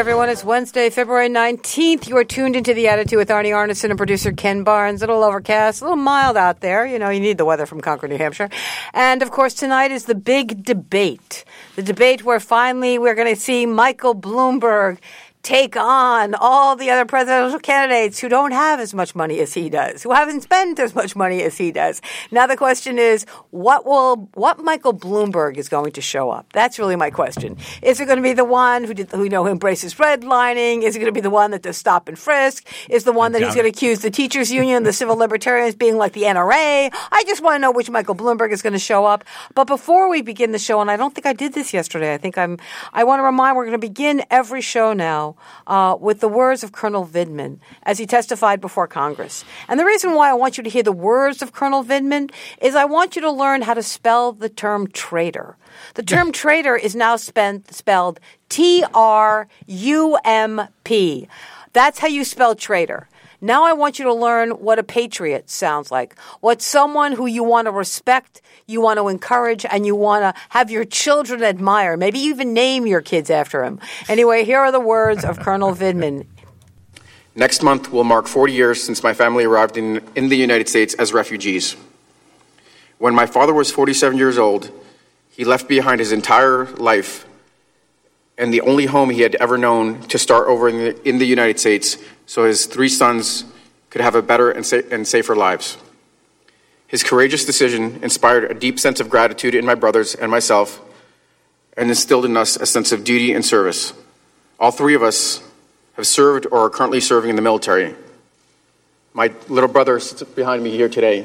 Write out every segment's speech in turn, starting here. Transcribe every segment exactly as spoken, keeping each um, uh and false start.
everyone. It's Wednesday, February nineteenth. You are tuned into The Attitude with Arnie Arneson and producer Ken Barnes. A little overcast, a little mild out there. You know, you need the weather from Concord, New Hampshire. And, of course, tonight is the big debate. The debate where finally we're going to see Michael Bloomberg take on all the other presidential candidates who don't have as much money as he does, who haven't spent as much money as he does. Now the question is, what will what Michael Bloomberg is going to show up? That's really my question. Is it going to be the one who, did, who you know, embraces redlining? Is it going to be the one that does stop and frisk? Is the one that he's going to accuse the teachers union, the civil libertarians being like the N R A? I just want to know which Michael Bloomberg is going to show up. But before we begin the show, and I don't think I did this yesterday, I think I'm, I want to remind we're going to begin every show now Uh, with the words of Colonel Vindman as he testified before Congress. And the reason why I want you to hear the words of Colonel Vindman is I want you to learn how to spell the term traitor. The term traitor is now spent, spelled T R U M P. That's how you spell traitor. Now I want you to learn what a patriot sounds like, what someone who you want to respect, you want to encourage, and you want to have your children admire. Maybe even name your kids after him. Anyway, here are the words of Colonel Vindman. Next month will mark forty years since my family arrived in, in the United States as refugees. When my father was forty-seven years old, he left behind his entire life and the only home he had ever known to start over in the, in the United States so his three sons could have a better and, sa- and safer lives. His courageous decision inspired a deep sense of gratitude in my brothers and myself and instilled in us a sense of duty and service. All three of us have served or are currently serving in the military. My little brother sits behind me here today.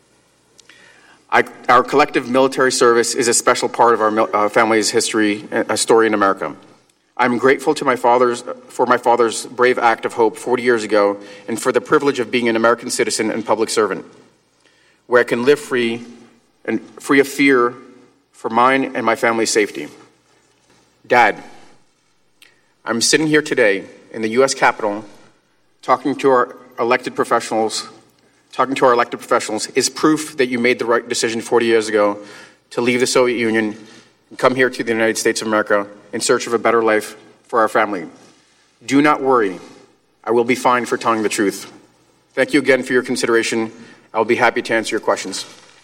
I, our collective military service is a special part of our uh, family's history, a story in America. I'm grateful to my father's, for my father's brave act of hope forty years ago and for the privilege of being an American citizen and public servant, where I can live free and free of fear for mine and my family's safety. Dad, I'm sitting here today in the U S Capitol talking to our elected professionals Talking to our elected professionals is proof that you made the right decision forty years ago to leave the Soviet Union and come here to the United States of America in search of a better life for our family. Do not worry. I will be fine for telling the truth. Thank you again for your consideration. I will be happy to answer your questions.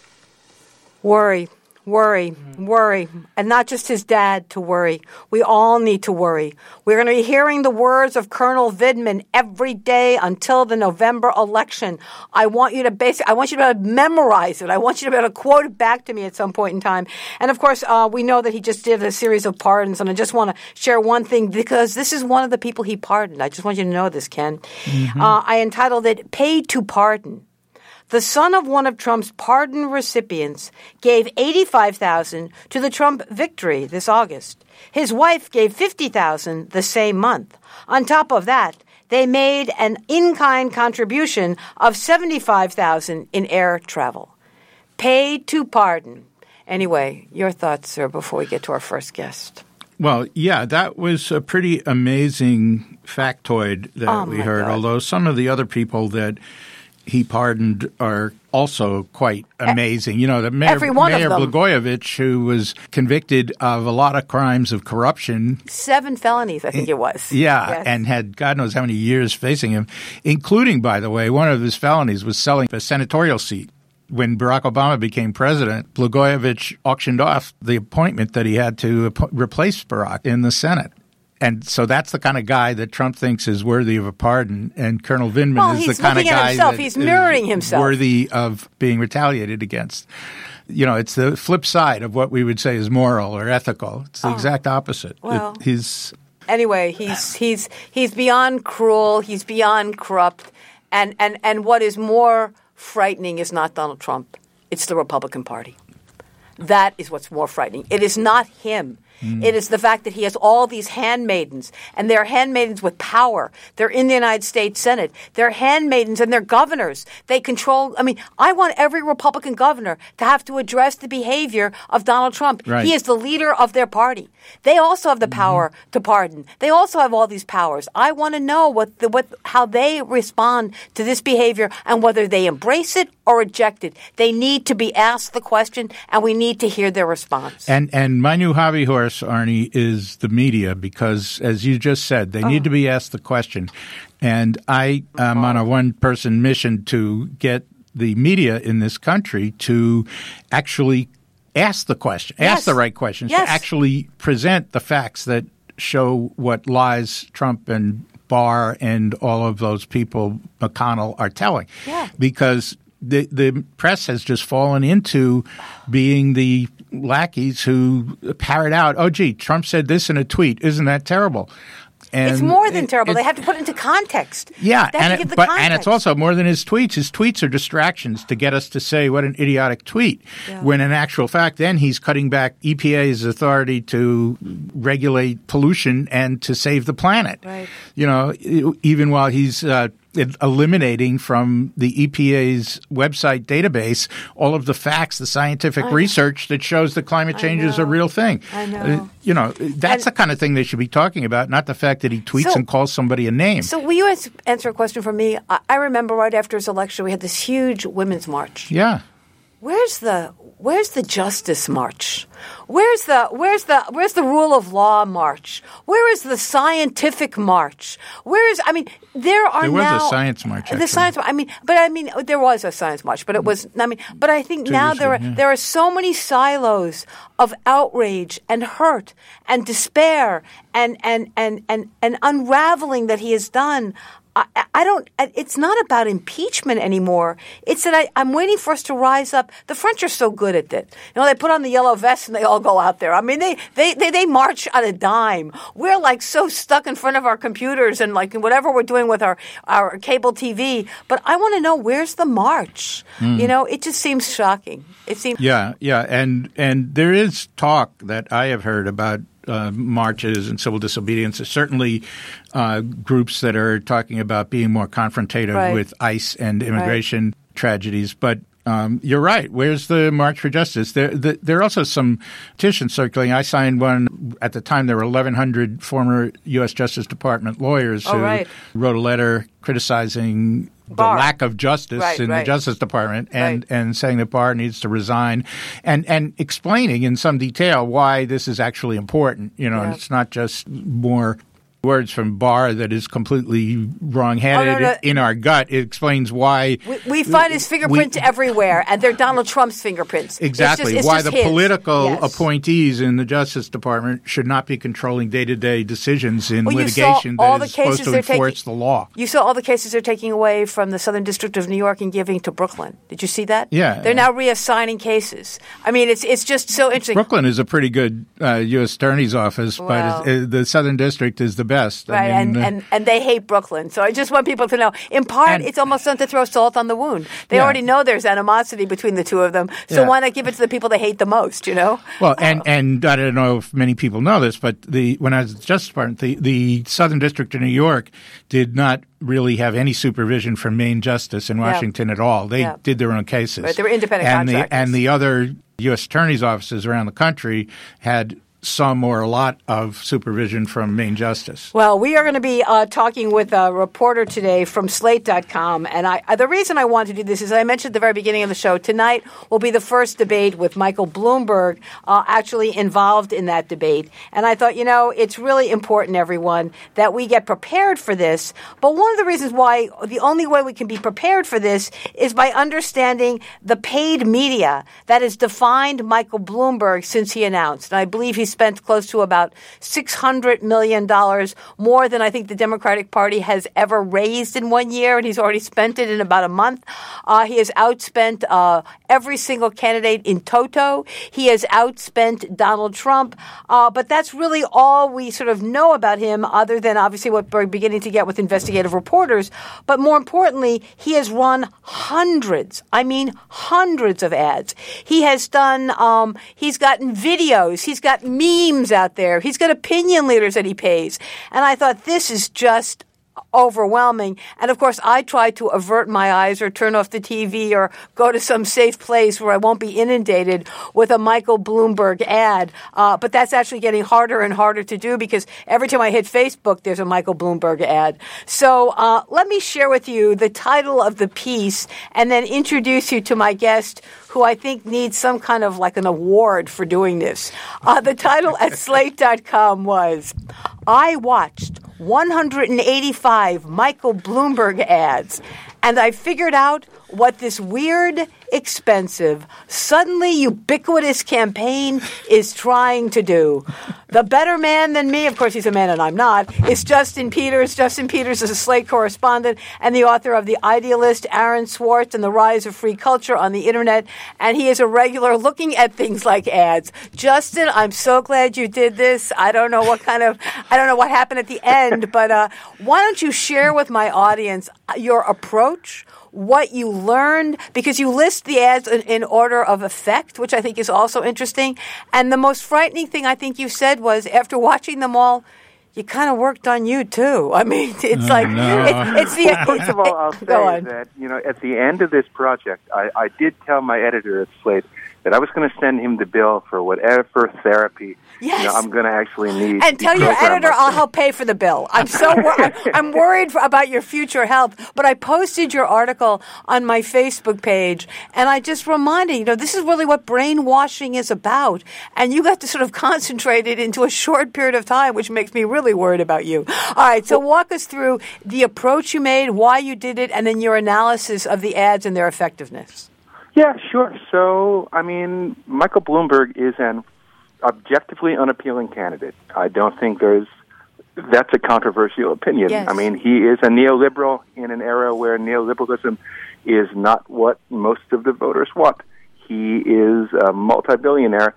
Worry. Worry, worry, and not just his dad to worry. We all need to worry. We're going to be hearing the words of Colonel Vindman every day until the November election. I want you to basic. I want you to be able to memorize it. I want you to be able to quote it back to me at some point in time. And of course, uh, we know that he just did a series of pardons, and I just want to share one thing because this is one of the people he pardoned. I just want you to know this, Ken. Mm-hmm. Uh, I entitled it "Paid to Pardon." The son of one of Trump's pardon recipients gave eighty-five thousand dollars to the Trump victory this August. His wife gave fifty thousand dollars the same month. On top of that, they made an in-kind contribution of seventy-five thousand dollars in air travel. Paid to pardon. Anyway, your thoughts, sir, before we get to our first guest. Well, yeah, that was a pretty amazing factoid that oh we heard, God. Although some of the other people that he pardoned are also quite amazing. You know, the Mayor, Every one Mayor of them. Blagojevich, who was convicted of a lot of crimes of corruption. Seven felonies, I think it was. Yeah, yes. And had God knows how many years facing him, including, by the way, one of his felonies was selling a senatorial seat. When Barack Obama became president, Blagojevich auctioned off the appointment that he had to ap- replace Barack in the Senate. And so that's the kind of guy that Trump thinks is worthy of a pardon. And Colonel Vindman well, is the kind of guy himself. that he's mirroring is himself. worthy of being retaliated against. You know, it's the flip side of what we would say is moral or ethical. It's the oh. exact opposite. Well, it, he's anyway, he's he's he's beyond cruel. He's beyond corrupt. And, and, and what is more frightening is not Donald Trump. It's the Republican Party. That is what's more frightening. It is not him. Mm. It is the fact that he has all these handmaidens, and they're handmaidens with power. They're in the United States Senate. They're handmaidens and they're governors. They control – I mean, I want every Republican governor to have to address the behavior of Donald Trump. Right. He is the leader of their party. They also have the power mm-hmm. to pardon. They also have all these powers. I want to know what the, what how they respond to this behavior and whether they embrace it or reject it. They need to be asked the question, and we need need to hear their response. And and my new hobby horse, Arnie, is the media because, as you just said, they oh. need to be asked the question. And I am on a one-person mission to get the media in this country to actually ask the question, yes. ask the right questions, yes. to actually present the facts that show what lies Trump and Barr and all of those people, McConnell, are telling. Yeah. Because the the press has just fallen into being the lackeys who parrot out, oh, gee, Trump said this in a tweet. Isn't that terrible? And it's more than it, terrible. It, they have to put it into context. Yeah, and, it, but, and it's also more than his tweets. His tweets are distractions to get us to say what an idiotic tweet, yeah. when in actual fact then he's cutting back E P A's authority to regulate pollution and to save the planet. Right. You know, even while he's uh, eliminating from the E P A's website database all of the facts, the scientific research that shows that climate change is a real thing. I know. Uh, you know, that's and, the kind of thing they should be talking about, not the fact that he tweets so, and calls somebody a name. So will you answer a question for me? I remember right after his election, we had this huge women's march. Yeah. Where's the Where's the Justice March? Where's the Where's the Where's the Rule of Law March? Where is the Scientific March? Where is I mean there are there was now a science march. The actually. science I mean but I mean there was a science march, but it was I mean but I think Two now there are yeah. there are so many silos of outrage and hurt and despair and and and and, and unraveling that he has done. I, I don't – it's not about impeachment anymore. It's that I, I'm waiting for us to rise up. The French are so good at it. You know, they put on the yellow vests and they all go out there. I mean, they, they, they, they march on a dime. We're like so stuck in front of our computers and like whatever we're doing with our, our cable T V. But I want to know, where's the march? Mm. You know, it just seems shocking. It seems – Yeah, yeah. And, and there is talk that I have heard about Uh, marches and civil disobedience. There's certainly uh, groups that are talking about being more confrontative right. with ICE and immigration right. tragedies. But um, you're right. Where's the March for Justice? There, the, there are also some petitions circulating. I signed one. At the time, there were eleven hundred former U S Justice Department lawyers oh, who right. wrote a letter criticizing Barr. the lack of justice right, in right. the Justice Department and, right. and saying that Barr needs to resign and, and explaining in some detail why this is actually important. You know, yeah. it's not just more words from Barr that is completely wrong-headed oh, no, no. in our gut. It explains why we, we find his fingerprints we, everywhere, and they're Donald Trump's fingerprints. Exactly. It's just, it's why just the his. political yes. appointees in the Justice Department should not be controlling day-to-day decisions in well, litigation all that the is supposed to enforce taking, the law. You saw all the cases they're taking away from the Southern District of New York and giving to Brooklyn. Did you see that? Yeah. They're yeah. now reassigning cases. I mean, it's it's just so interesting. Brooklyn is a pretty good uh, U S Attorney's office, well, but it's, uh, the Southern District is the best. Right, I mean, and, and, and they hate Brooklyn. So I just want people to know, in part, and, it's almost done to throw salt on the wound. They yeah. already know there's animosity between the two of them. So yeah. why not give it to the people they hate the most, you know? Well, and, and I don't know if many people know this, but the when I was at the Justice Department, the, the Southern District of New York did not really have any supervision from Main Justice in Washington yeah. at all. They yeah. did their own cases. Right, they were independent and contractors. The, and the other U S Attorney's offices around the country had some or a lot of supervision from Main Justice. Well, we are going to be uh, talking with a reporter today from Slate dot com. And I, the reason I want to do this is I mentioned at the very beginning of the show, tonight will be the first debate with Michael Bloomberg uh, actually involved in that debate. And I thought, you know, it's really important, everyone, that we get prepared for this. But one of the reasons why the only way we can be prepared for this is by understanding the paid media that has defined Michael Bloomberg since he announced. And I believe he's spent close to about six hundred million dollars, more than I think the Democratic Party has ever raised in one year, and he's already spent it in about a month. Uh, he has outspent uh, every single candidate in toto. He has outspent Donald Trump. Uh, but that's really all we sort of know about him, other than obviously what we're beginning to get with investigative reporters. But more importantly, he has run hundreds, I mean hundreds of ads. He has done, um, he's gotten videos, he's got memes out there, he's got opinion leaders that he pays. And I thought, this is just overwhelming. And of course, I try to avert my eyes or turn off the T V or go to some safe place where I won't be inundated with a Michael Bloomberg ad. Uh, but that's actually getting harder and harder to do because every time I hit Facebook, there's a Michael Bloomberg ad. So uh, let me share with you the title of the piece and then introduce you to my guest, who I think needs some kind of like an award for doing this. Uh, the title at slate dot com was, I watched one hundred eighty-five Michael Bloomberg ads, and I figured out what this weird, expensive, suddenly ubiquitous campaign is trying to do. The better man than me, of course he's a man and I'm not, is Justin Peters. Justin Peters is a Slate correspondent and the author of The Idealist, Aaron Swartz, and the Rise of Free Culture on the Internet, and he is a regular looking at things like ads. Justin, I'm so glad you did this. I don't know what kind of, I don't know what happened at the end, but uh, why don't you share with my audience your approach, what you learned, because you list the ads in, in order of effect, which I think is also interesting. And the most frightening thing I think you said was, after watching them all, you kind of worked on you too. I mean, it's oh, like no. it, it's the. Well, first of all, I'll say on. that you know at the end of this project, I, I did tell my editor at Slate that I was going to send him the bill for whatever therapy yes. you know, I'm going to actually need. And tell your editor myself. I'll help pay for the bill. I'm so wor- I'm worried for, about your future health. But I posted your article on my Facebook page, and I just reminded you know this is really what brainwashing is about. And you got to sort of concentrate it into a short period of time, which makes me really worried about you. All right, so walk us through the approach you made, why you did it, and then your analysis of the ads and their effectiveness. Yeah, sure. So, I mean, Michael Bloomberg is an objectively unappealing candidate. I don't think there's that's a controversial opinion. Yes. I mean, he is a neoliberal in an era where neoliberalism is not what most of the voters want. He is a multi-billionaire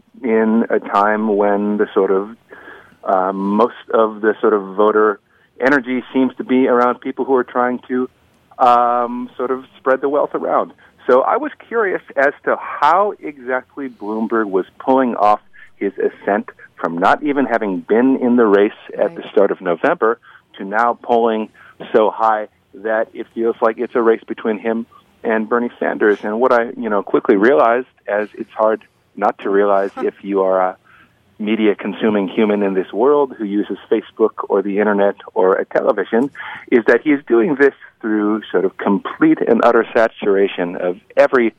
in a time when the sort of uh, most of the sort of voter energy seems to be around people who are trying to um, sort of spread the wealth around. So I was curious as to how exactly Bloomberg was pulling off his ascent from not even having been in the race at right. the start of November to now polling so high that it feels like it's a race between him and Bernie Sanders. And what I, you know, quickly realized, as it's hard not to realize if you are a media-consuming human in this world who uses Facebook or the Internet or a television, is that he's doing this through sort of complete and utter saturation of every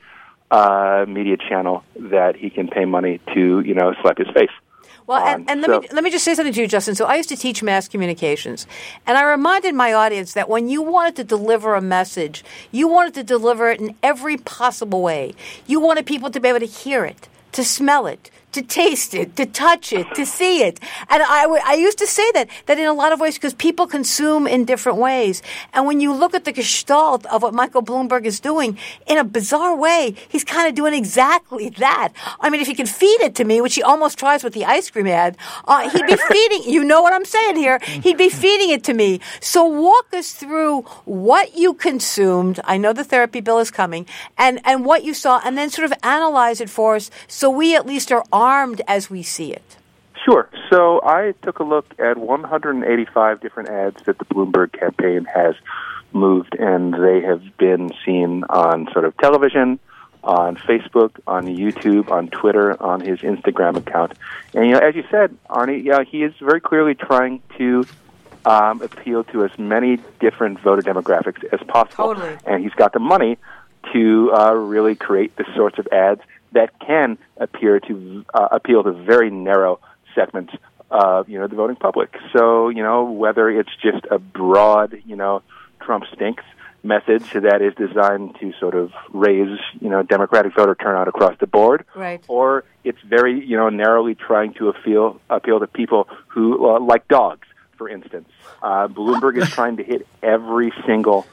uh, media channel that he can pay money to, you know, slap his face. Well, and, and let so, me let me just say something to you, Justin. So I used to teach mass communications, and I reminded my audience that when you wanted to deliver a message, you wanted to deliver it in every possible way. You wanted people to be able to hear it, to smell it, to taste it, to touch it, to see it. And I, w- I used to say that, that in a lot of ways, because people consume in different ways. And when you look at the gestalt of what Michael Bloomberg is doing, in a bizarre way, he's kind of doing exactly that. I mean, if he could feed it to me, which he almost tries with the ice cream ad, uh, he'd be feeding, you know what I'm saying here, he'd be feeding it to me. So walk us through what you consumed. I know the therapy bill is coming, and, and what you saw, and then sort of analyze it for us so we at least are armed as we see it. Sure. So I took a look at one hundred eighty-five different ads that the Bloomberg campaign has moved, and they have been seen on sort of television, on Facebook, on YouTube, on Twitter, on his Instagram account. And, you know, as you said, Arnie, yeah, he is very clearly trying to um, appeal to as many different voter demographics as possible. Totally. And he's got the money to uh, really create the sorts of ads that can appear to uh, appeal to very narrow segments of, you know, the voting public. So, you know, whether it's just a broad, you know, Trump stinks message that is designed to sort of raise, you know, Democratic voter turnout across the board, right. or it's very, you know, narrowly trying to appeal appeal to people who uh, like dogs, for instance. Uh, Bloomberg is trying to hit every single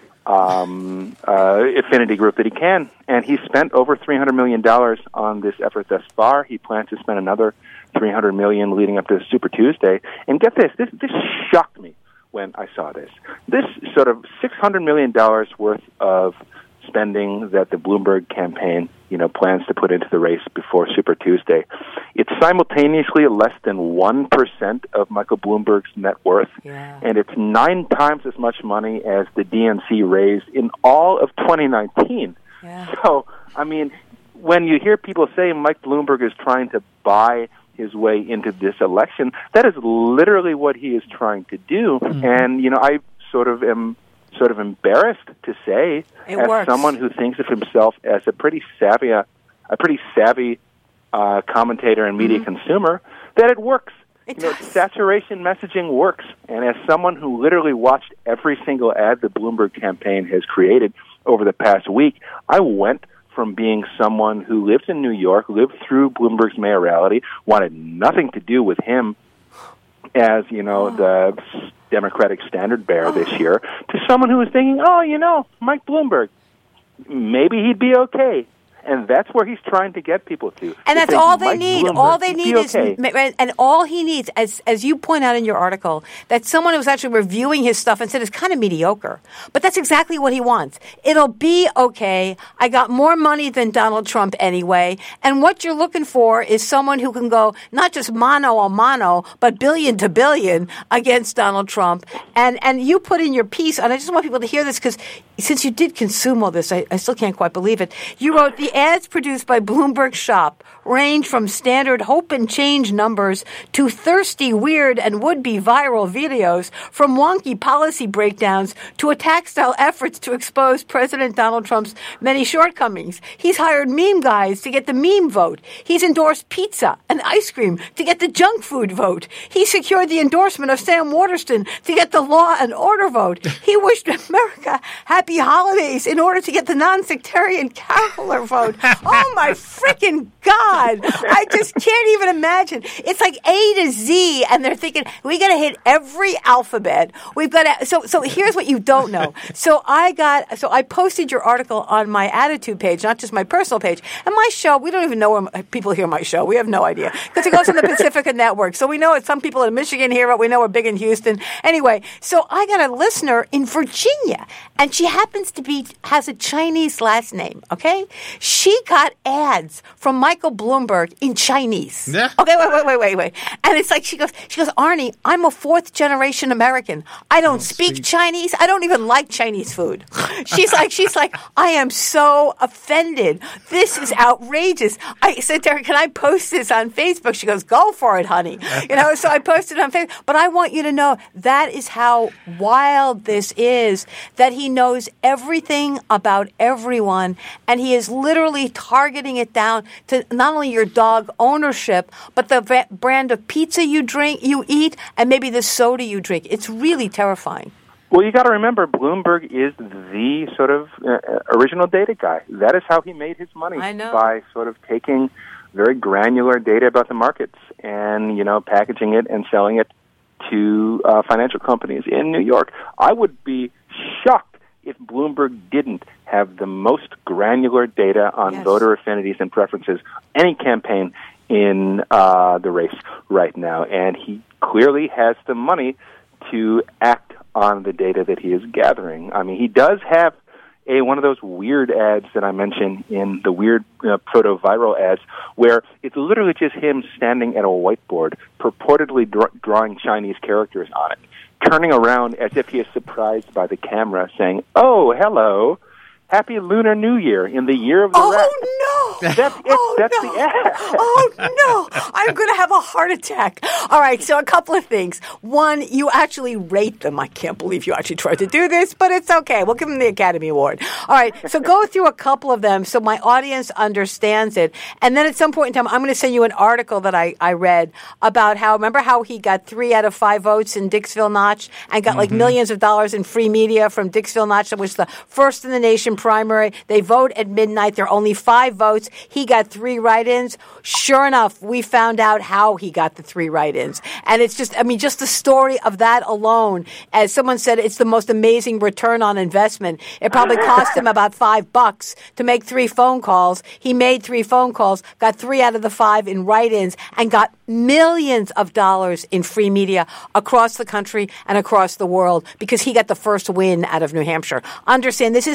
Um, uh, affinity group that he can, and he's spent over three hundred million dollars on this effort thus far. He plans to spend another three hundred million dollars leading up to Super Tuesday. And get this, this, this shocked me when I saw this. This sort of six hundred million dollars worth of spending that the Bloomberg campaign, you know, plans to put into the race before Super Tuesday. It's simultaneously less than one percent of Michael Bloomberg's net worth, yeah. and it's nine times as much money as the D N C raised in all of twenty nineteen. Yeah. So, I mean, when you hear people say Mike Bloomberg is trying to buy his way into this election, that is literally what he is trying to do. Mm-hmm. And, you know, I sort of am sort of embarrassed to say, it as works. someone who thinks of himself as a pretty savvy, a, a pretty savvy uh, commentator and media mm-hmm. consumer, that it works. It you know, does. Saturation messaging works. And as someone who literally watched every single ad the Bloomberg campaign has created over the past week, I went from being someone who lives in New York, lived through Bloomberg's mayoralty, wanted nothing to do with him as, you know, oh. the Democratic standard bearer oh. this year, to someone who was thinking, oh, you know, Mike Bloomberg, maybe he'd be okay. And that's where he's trying to get people to. And to that's think, all they Mike need. Bloomberg, all they need is, okay. and all he needs, as as you point out in your article, that someone who was actually reviewing his stuff and said it's kind of mediocre. But that's exactly what he wants. It'll be okay. I got more money than Donald Trump anyway. And what you're looking for is someone who can go not just mano a mano, but billion to billion against Donald Trump. And and you put in your piece, and I just want people to hear this because since you did consume all this, I, I still can't quite believe it. You wrote, the ads produced by Bloomberg Shop range from standard hope and change numbers to thirsty, weird, and would-be viral videos, from wonky policy breakdowns to attack-style efforts to expose President Donald Trump's many shortcomings. He's hired meme guys to get the meme vote. He's endorsed pizza and ice cream to get the junk food vote. He secured the endorsement of Sam Waterston to get the law and order vote. He wished America happy holidays in order to get the non-sectarian caroler vote. Oh, my freaking God. I just can't even imagine. It's like A to Z, and they're thinking, we got to hit every alphabet. We've got to. So, so here's what you don't know. So I got. So I posted your article on my Attitude page, not just my personal page. And my show, we don't even know where people hear my show. We have no idea because it goes on the Pacifica Network. So we know it. Some people in Michigan hear it. We know we're big in Houston. Anyway, so I got a listener in Virginia, and she happens to be has a Chinese last name. Okay, she got ads from Michael Bloomberg in Chinese. Yeah. Okay, wait, wait, wait, wait, wait. And it's like she goes, she goes, Arnie, I'm a fourth generation American. I don't, don't speak, speak Chinese. I don't even like Chinese food. She's like, she's like, I am so offended. This is outrageous. I said to her, can I post this on Facebook? She goes, go for it, honey. You know, so I posted it on Facebook. But I want you to know that is how wild this is, that he knows everything about everyone, and he is literally targeting it down to not only your dog ownership, but the v- brand of pizza you drink, you eat, and maybe the soda you drink. It's really terrifying. Well, you got to remember, Bloomberg is the sort of uh, original data guy. That is how he made his money. I know. By sort of taking very granular data about the markets and, you know, packaging it and selling it to uh, financial companies in New York. I would be shocked if Bloomberg didn't have the most granular data on yes. voter affinities and preferences, any campaign in uh, the race right now. And he clearly has the money to act on the data that he is gathering. I mean, he does have a one of those weird ads that I mentioned in the weird uh, proto-viral ads where it's literally just him standing at a whiteboard, purportedly dra- drawing Chinese characters on it, turning around as if he is surprised by the camera, saying, oh, hello, Happy Lunar New Year in the year of the oh, rat. Oh, no. That's it. Oh, That's no. the ad. Oh, no. I'm going to have a heart attack. All right, so a couple of things. One, you actually rate them. I can't believe you actually tried to do this, but it's okay. We'll give them the Academy Award. All right, so go through a couple of them so my audience understands it. And then at some point in time, I'm going to send you an article that I, I read about how, remember how he got three out of five votes in Dixville Notch and got mm-hmm. like millions of dollars in free media from Dixville Notch? That was the first in the nation primary. They vote at midnight. There are only five votes. He got three write-ins. Sure enough, we found out how he got the three write-ins. And it's just, I mean, just the story of that alone, as someone said, it's the most amazing return on investment. It probably cost him about five bucks to make three phone calls. He made three phone calls, got three out of the five in write-ins, and got millions of dollars in free media across the country and across the world because he got the first win out of New Hampshire. Understand, this isn't even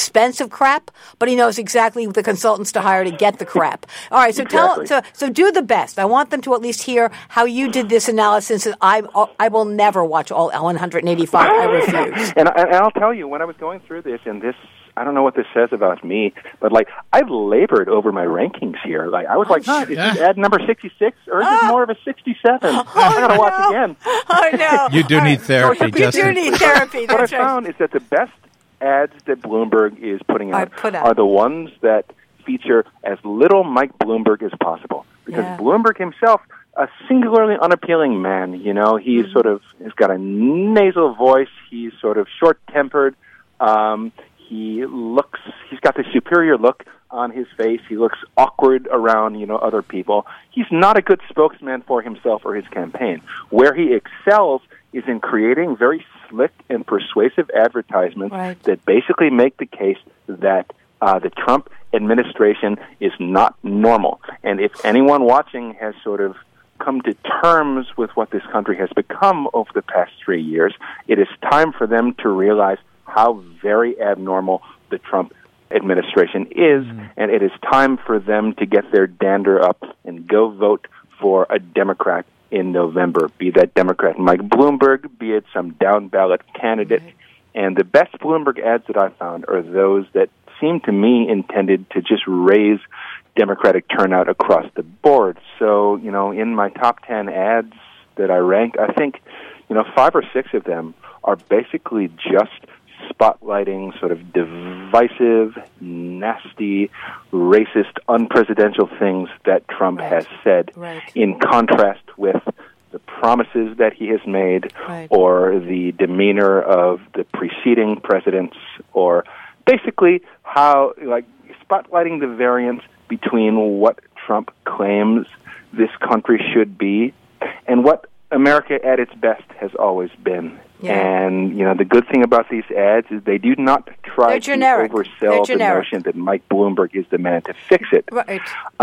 expensive crap, but he knows exactly the consultants to hire to get the crap. All right, so Exactly. tell so so do the best. I want them to at least hear how you did this analysis. I I will never watch all one hundred eighty-five. I refuse. And, I, and I'll tell you, when I was going through this, and this, I don't know what this says about me, but like I've labored over my rankings here. Like I was like, oh, is this ad number sixty-six or is it more of a sixty-seven? Oh, I gotta no. watch again. Oh no! You do All need therapy, You Justin. do need therapy. What I That's right. found is that the best ads that Bloomberg is putting I out put out. are the ones that feature as little Mike Bloomberg as possible. Because Yeah. Bloomberg himself, a singularly unappealing man, you know, he's Mm-hmm. sort of, he's got a nasal voice, he's sort of short-tempered, um, he looks, he's got the superior look on his face, he looks awkward around, you know, other people. He's not a good spokesman for himself or his campaign. Where he excels is in creating very slick and persuasive advertisements Right. that basically make the case that uh, the Trump administration is not normal. And if anyone watching has sort of come to terms with what this country has become over the past three years, it is time for them to realize how very abnormal the Trump administration is, mm. and it is time for them to get their dander up and go vote for a Democrat in November, be that Democrat Mike Bloomberg, be it some down-ballot candidate. Right. And the best Bloomberg ads that I found are those that seem to me intended to just raise Democratic turnout across the board. So, you know, in my top ten ads that I ranked, I think, you know, five or six of them are basically just spotlighting sort of divisive, nasty, racist, unpresidential things that Trump right. has said, right. in contrast with the promises that he has made, right. or the demeanor of the preceding presidents, or basically how, like, spotlighting the variance between what Trump claims this country should be and what America at its best has always been. Yeah. And, you know, the good thing about these ads is they do not try They're to generic. oversell They're the notion that Mike Bloomberg is the man to fix it, right.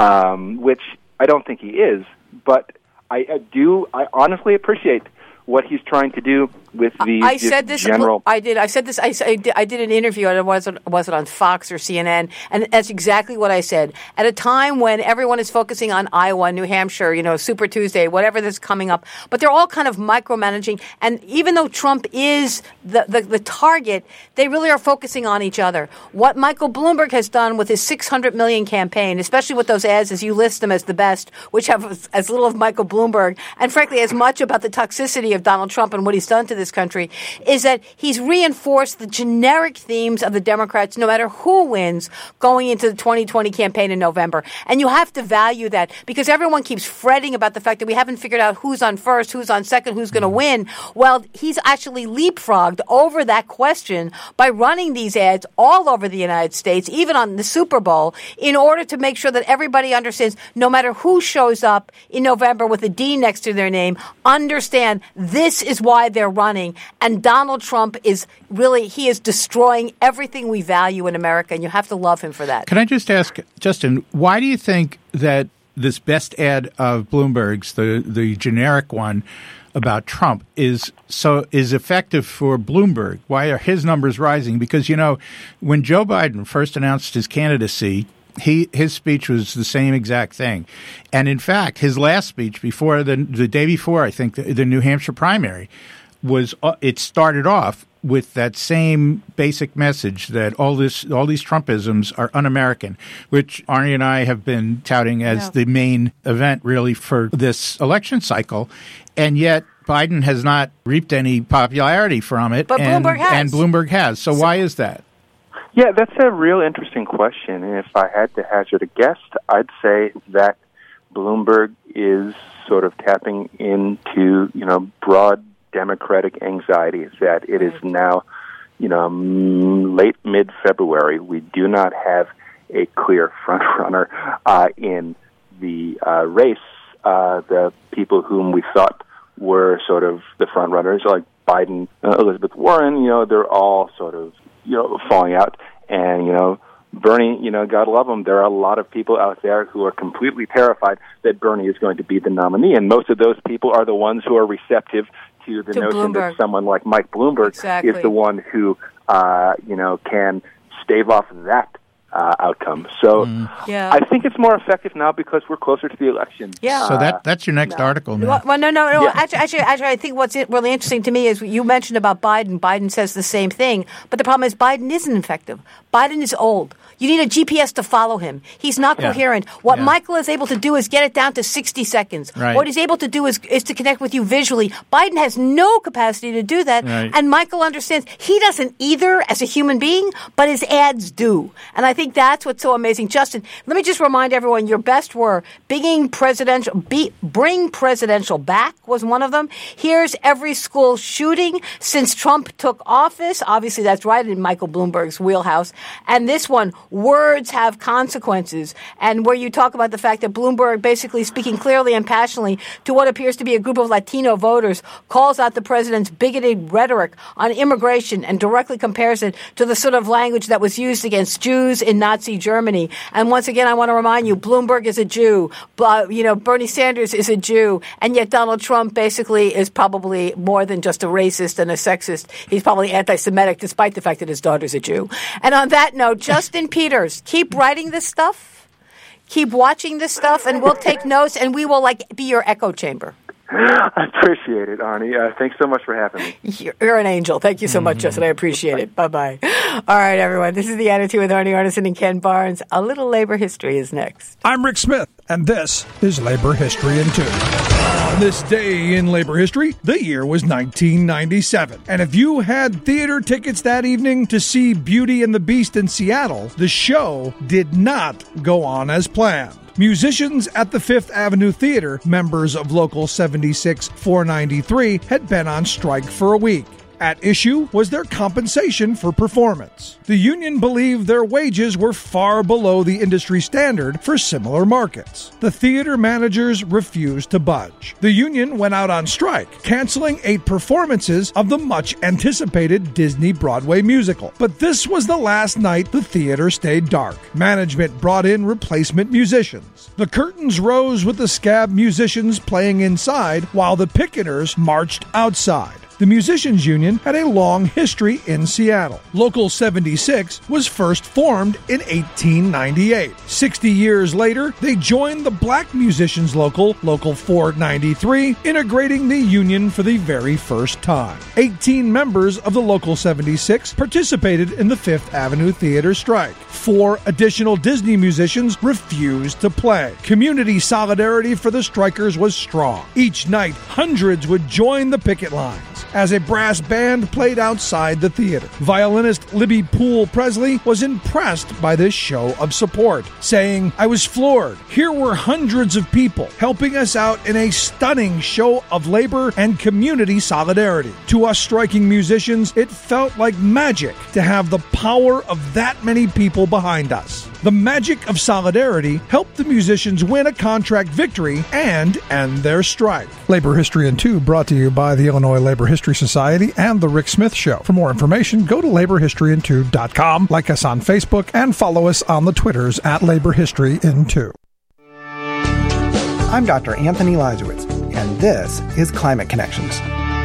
um, which I don't think he is. But I, I do, I honestly appreciate what he's trying to do with the I said this. general. I did. I said this. I, I, did, I did an interview. And it wasn't was it on Fox or C N N? And that's exactly what I said. At a time when everyone is focusing on Iowa, New Hampshire, you know, Super Tuesday, whatever that's coming up, but they're all kind of micromanaging. And even though Trump is the, the the target, they really are focusing on each other. What Michael Bloomberg has done with his six hundred million campaign, especially with those ads as you list them as the best, which have as, as little of Michael Bloomberg and frankly as much about the toxicity of Donald Trump and what he's done to this country, is that he's reinforced the generic themes of the Democrats, no matter who wins, going into the twenty twenty campaign in November. And you have to value that because everyone keeps fretting about the fact that we haven't figured out who's on first, who's on second, who's going to win. Well, he's actually leapfrogged over that question by running these ads all over the United States, even on the Super Bowl, in order to make sure that everybody understands no matter who shows up in November with a D next to their name, understand this is why they're running. And Donald Trump is really, he is destroying everything we value in America, and you have to love him for that. Can I just ask, Justin, why do you think that this best ad of Bloomberg's, the, the generic one about Trump, is so is effective for Bloomberg? Why are his numbers rising? Because, you know, when Joe Biden first announced his candidacy, He his speech was the same exact thing, and in fact, his last speech before the the day before, I think the, the New Hampshire primary was uh, it started off with that same basic message that all this all these Trumpisms are un-American, which Arnie and I have been touting as yeah. the main event really for this election cycle, and yet Biden has not reaped any popularity from it, but and, Bloomberg has, and Bloomberg has. So, so why is that? Yeah, that's a real interesting question. And if I had to hazard a guess, I'd say that Bloomberg is sort of tapping into, you know, broad Democratic anxieties that it is now, you know, late mid-February. We do not have a clear front runner uh, in the uh, race. Uh, the people whom we thought were sort of the front runners, like Biden, uh, Elizabeth Warren, you know, they're all sort of, you know, falling out. And, you know, Bernie, you know, God love him, there are a lot of people out there who are completely terrified that Bernie is going to be the nominee. And most of those people are the ones who are receptive to the to notion Bloomberg. that someone like Mike Bloomberg exactly. is the one who, uh, you know, can stave off that uh, outcome. So mm. yeah. I think it's more effective now because we're closer to the election. Yeah. So that that's your next now. article now. Well, well, no, no, no. Yeah. Actually, actually, actually, I think what's really interesting to me is you mentioned about Biden. Biden says the same thing, but the problem is Biden isn't effective. Biden is old. You need a G P S to follow him. He's not Yeah. coherent. What Yeah. Michael is able to do is get it down to sixty seconds. Right. What he's able to do is, is to connect with you visually. Biden has no capacity to do that. Right. And Michael understands he doesn't either as a human being, but his ads do. And I think that's what's so amazing. Justin, let me just remind everyone, your best were bringing presidential, be, bring presidential back was one of them. Here's every school shooting since Trump took office. Obviously, that's right in Michael Bloomberg's wheelhouse. And this one, words have consequences, and where you talk about the fact that Bloomberg, basically speaking clearly and passionately to what appears to be a group of Latino voters, calls out the president's bigoted rhetoric on immigration and directly compares it to the sort of language that was used against Jews in Nazi Germany. And once again, I want to remind you, Bloomberg is a Jew, but, you know, Bernie Sanders is a Jew, and yet Donald Trump basically is probably more than just a racist and a sexist. He's probably anti-Semitic, despite the fact that his daughter's a Jew. And on that note, Justin Peters, keep writing this stuff, keep watching this stuff, and we'll take notes, and we will like be your echo chamber. I appreciate it, Arnie. Uh, thanks so much for having me. You're, you're an angel. Thank you so much, Justin. I appreciate it. Bye-bye. All right, everyone. This is The Attitude with Arnie Arnesen and Ken Barnes. A little labor history is next. I'm Rick Smith, and this is Labor History in Two. On this day in labor history, the year was nineteen ninety-seven. And if you had theater tickets that evening to see Beauty and the Beast in Seattle, the show did not go on as planned. Musicians at the Fifth Avenue Theater, members of Local seventy-six four ninety-three, had been on strike for a week. At issue was their compensation for performance. The union believed their wages were far below the industry standard for similar markets. The theater managers refused to budge. The union went out on strike, canceling eight performances of the much-anticipated Disney Broadway musical. But this was the last night the theater stayed dark. Management brought in replacement musicians. The curtains rose with the scab musicians playing inside, while the picketers marched outside. The Musicians Union had a long history in Seattle. Local seventy-six was first formed in eighteen ninety-eight. Sixty years later, they joined the Black Musicians Local, Local four ninety-three, integrating the union for the very first time. Eighteen members of the Local seventy-six participated in the Fifth Avenue Theater strike. Four additional Disney musicians refused to play. Community solidarity for the strikers was strong. Each night, hundreds would join the picket lines as a brass band played outside the theater. Violinist Libby Poole Presley was impressed by this show of support, saying, "I was floored. Here were hundreds of people helping us out in a stunning show of labor and community solidarity. To us striking musicians, it felt like magic to have the power of that many people behind us." The magic of solidarity helped the musicians win a contract victory and end their strike. Labor History in Two brought to you by the Illinois Labor History Society and The Rick Smith Show. For more information, go to labor history in two dot com, like us on Facebook, and follow us on the Twitters at Labor History in Two. I'm Doctor Anthony Lajewicz, and this is Climate Connections.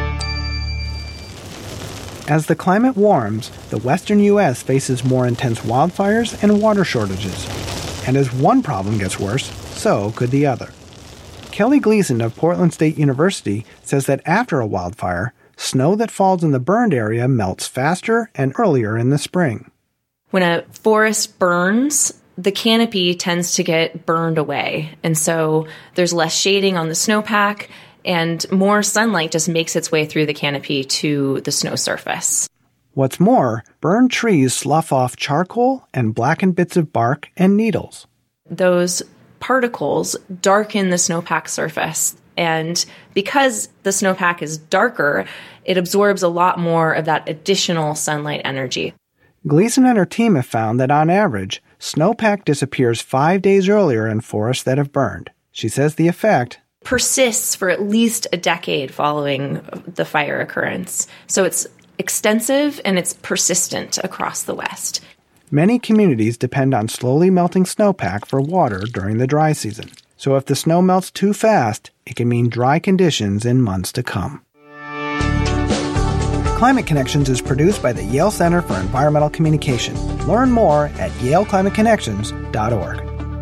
As the climate warms, the western U S faces more intense wildfires and water shortages. And as one problem gets worse, so could the other. Kelly Gleason of Portland State University says that after a wildfire, snow that falls in the burned area melts faster and earlier in the spring. When a forest burns, the canopy tends to get burned away. And so there's less shading on the snowpack, and more sunlight just makes its way through the canopy to the snow surface. What's more, burned trees slough off charcoal and blacken bits of bark and needles. Those particles darken the snowpack surface, and because the snowpack is darker, it absorbs a lot more of that additional sunlight energy. Gleason and her team have found that on average, snowpack disappears five days earlier in forests that have burned. She says the effect persists for at least a decade following the fire occurrence. So it's extensive and it's persistent across the West. Many communities depend on slowly melting snowpack for water during the dry season. So if the snow melts too fast, it can mean dry conditions in months to come. Climate Connections is produced by the Yale Center for Environmental Communication. Learn more at yale climate connections dot org.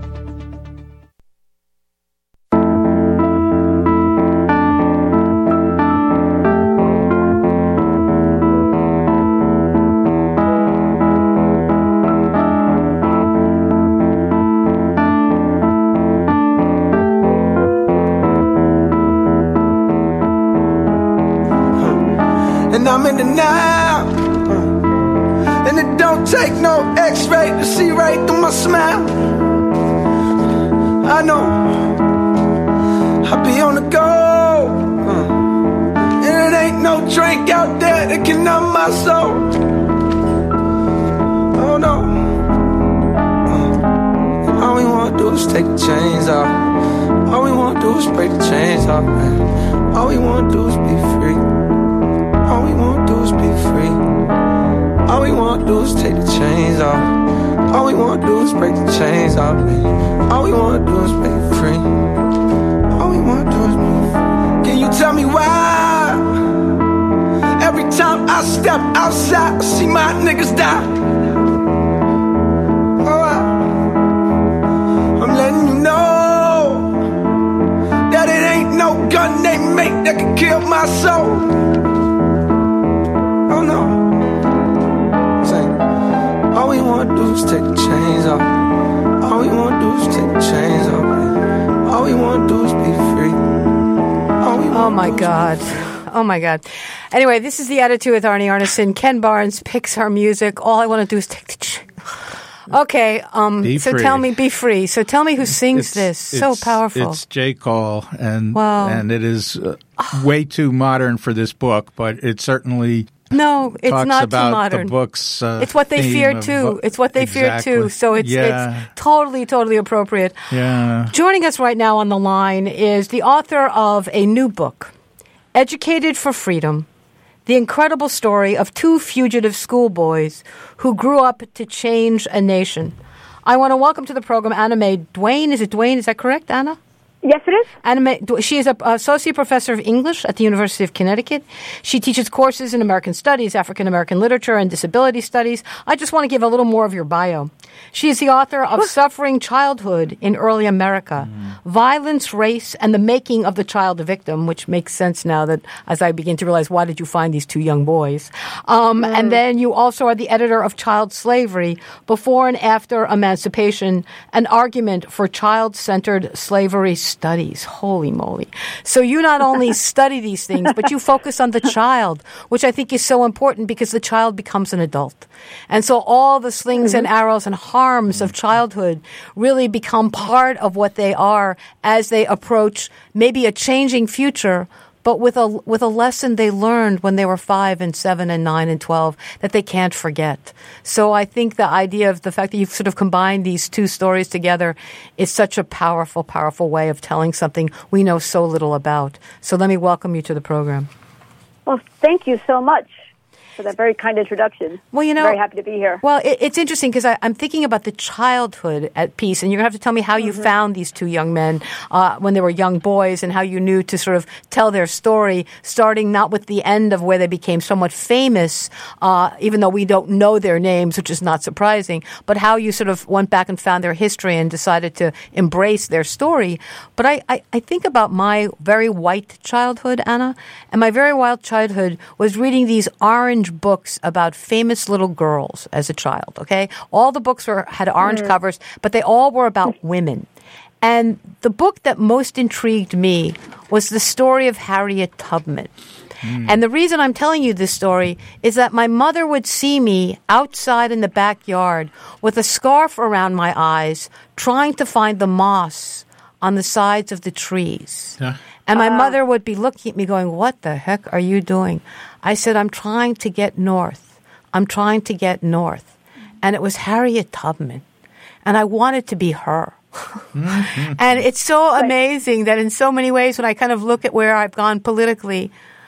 And I'm in the now, uh, and it don't take no x-ray to see right through my smile. I know I'll be on the go, uh, and it ain't no drink out there that can numb my soul. Oh no, uh, and all we wanna do is take the chains off. All we wanna do is break the chains off, man. All we wanna do is be free. All we want to do is be free. All we want to do is take the chains off. All we want to do is break the chains off, man. All we want to do is be free. All we want to do is be free. Can you tell me why? Every time I step outside, I see my niggas die. Oh, I, I'm letting you know that it ain't no gun they make that can kill my soul. Oh no. Say, all we want to do is take the chains off. All we want to do is take the chains off, man. All we want to do is be free. All we Oh my God. Oh my God. Anyway, this is The Attitude with Arnie Arnesen. Ken Barnes picks our music. All I want to do is take the chains. Okay, um, Be so free. tell me, be free. So tell me who sings It's- this. So it's- powerful. It's J. Cole, and Wow. and it is uh, way too modern for this book, but it certainly No, it's talks not about too modern. the book's uh, It's what they theme fear of too. vo- It's what they fear Exactly. too. So it's yeah, it's totally, totally appropriate. yeah. Joining us right now on the line is the author of a new book, Educated for Freedom, the incredible story of two fugitive schoolboys who grew up to change a nation. I want to welcome to the program Anna Mae Duane. Is it Duane? Is that correct, Anna? Yes, it is. Anna Mae, she is an associate professor of English at the University of Connecticut. She teaches courses in American Studies, African American Literature, and Disability Studies. I just want to give a little more of your bio. She is the author of Suffering Childhood in Early America, mm. Violence, Race, and the Making of the Child Victim, which makes sense now that as I begin to realize, why did you find these two young boys? Um, mm. And then you also are the editor of Child Slavery, Before and After Emancipation, an argument for child-centered slavery studies. Holy moly. So you not only study these things, but you focus on the child, which I think is so important because the child becomes an adult. And so all the slings mm-hmm. and arrows and harms of childhood really become part of what they are as they approach maybe a changing future, but with a with a lesson they learned when they were five and seven and nine and twelve that they can't forget. So I think the idea of the fact that you've sort of combined these two stories together is such a powerful, powerful way of telling something we know so little about. So let me welcome you to the program. Well, thank you so much for that very kind introduction. Well, you know, very happy to be here. Well, it, it's interesting because I'm thinking about the childhood at piece, and you're going to have to tell me how you mm-hmm. found these two young men uh, when they were young boys, and how you knew to sort of tell their story, starting not with the end of where they became somewhat famous, uh, even though we don't know their names, which is not surprising, but how you sort of went back and found their history and decided to embrace their story. But I, I, I think about my very white childhood, Anna, and my very wild childhood was reading these orange books about famous little girls as a child, okay? All the books were had orange mm. covers, but they all were about women. And the book that most intrigued me was the story of Harriet Tubman. Mm. And the reason I'm telling you this story is that my mother would see me outside in the backyard with a scarf around my eyes trying to find the moss on the sides of the trees. Yeah. And my uh, mother would be looking at me going, what the heck are you doing? I said, I'm trying to get north. I'm trying to get north. And it was Harriet Tubman. And I wanted to be her. Mm-hmm. And it's so amazing that in so many ways, when I kind of look at where I've gone politically,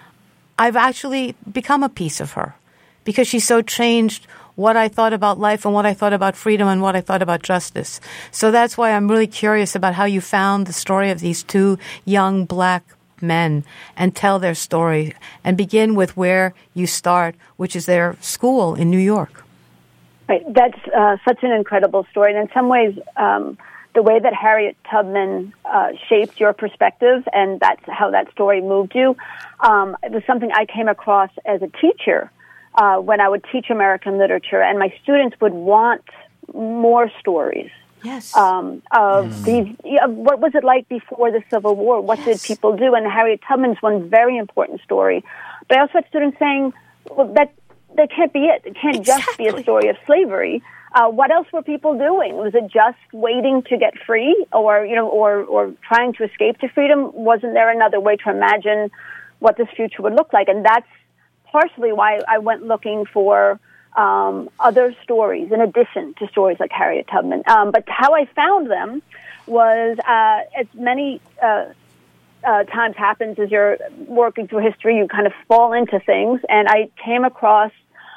I've actually become a piece of her because she's so changed what I thought about life and what I thought about freedom and what I thought about justice. So that's why I'm really curious about how you found the story of these two young black men and tell their story and begin with where you start, which is their school in New York. Right. That's uh, such an incredible story. And in some ways, um, the way that Harriet Tubman uh, shaped your perspective, and that's how that story moved you, um, it was something I came across as a teacher uh, when I would teach American literature, and my students would want more stories. Yes. Um, of mm. these, yeah, what was it like before the Civil War? What yes. did people do? And Harriet Tubman's one very important story. But I also had students saying, well, that that can't be it. It can't exactly. just be a story of slavery. Uh, what else were people doing? Was it just waiting to get free, or you know, or or trying to escape to freedom? Wasn't there another way to imagine what this future would look like? And that's partially why I went looking for um, other stories in addition to stories like Harriet Tubman. Um, but how I found them was, uh, as many uh, uh, times happens as you're working through history, you kind of fall into things, and I came across